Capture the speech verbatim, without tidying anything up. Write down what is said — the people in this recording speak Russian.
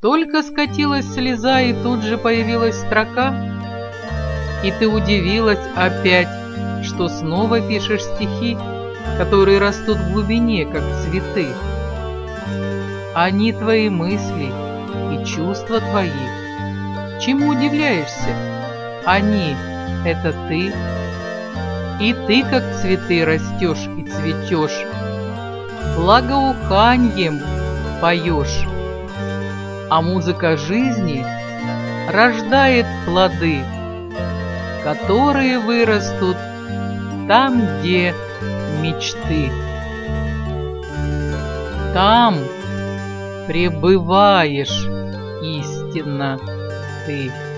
Только скатилась слеза, и тут же появилась строка, и ты удивилась опять, что снова пишешь стихи, которые растут в глубине, как цветы. Они твои мысли и чувства твои. Чему удивляешься? Они — это ты. И ты, как цветы, растешь и цветешь, благоуханьем поешь. А музыка жизни рождает плоды, которые вырастут там, где мечты. Там пребываешь истинно ты.